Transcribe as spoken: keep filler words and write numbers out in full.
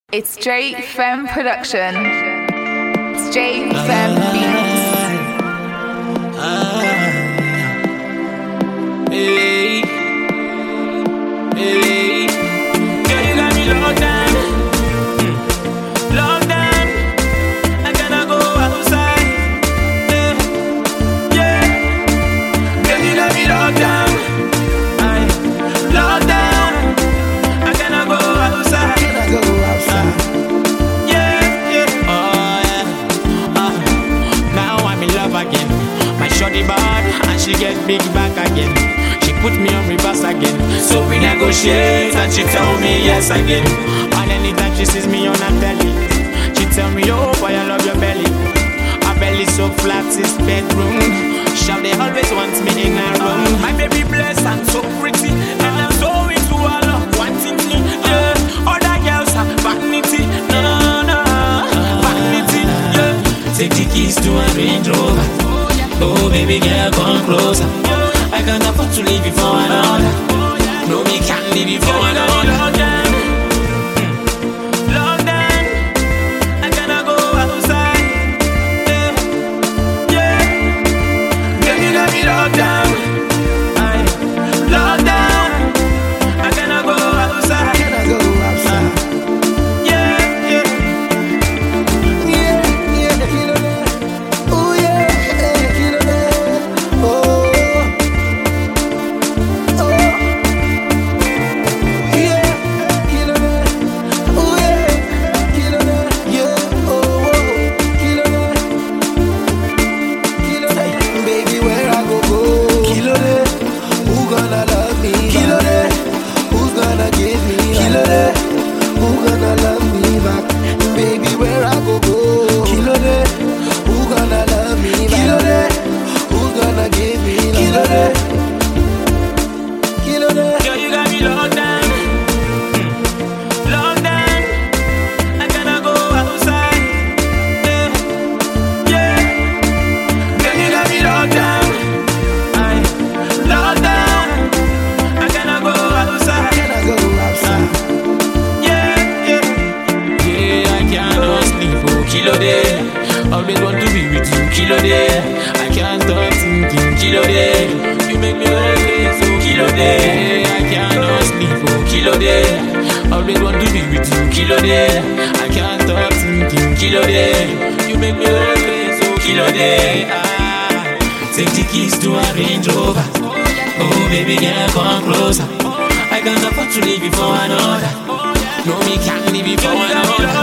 It's J Fem Production. It's J Fem Beats. Ah, hey, hey, girl, you got me locked down, mm. locked down. I cannot go outside, yeah, yeah. Girl, you got me locked down, I locked down. I cannot go outside, cannot go outside. Uh, yeah, yeah, oh yeah. Uh, now I'm in love again. My shorty bad and she get big back again. She put me on reverse again. So we negotiate and she tell me yes again. And anytime she sees me on her telly, she tell me, oh boy, I love your belly. Her belly so flat, it's bedroom. Shout, they always want me in her room. My baby blessed and so pretty, and I'm so into her love, wanting me. Yeah, other girls are vanity, no, no, vanity. Yeah, take the keys to a Range Rover. Oh baby girl, come closer. I can't afford to leave you for another. No, me can't leave you for another. Locked down, locked down. I cannot go outside. Yeah, yeah. Girl, you got me locked down. I locked down. I cannot go outside. Cannot go outside. Yeah, yeah, yeah, yeah. You know that. Oh yeah. Always want to be with you, kilo day. I can't stop thinking, kilo day. You make me always so kilo day. I cannot sleep, oh kilo day. Always want to be with you, kilo day. I can't stop thinking, kilo day. You make me always so kilo day. Ah, take the keys to a Range Rover. Oh baby girl, come closer. I can't afford to leave you for another. No, me can't leave you for another.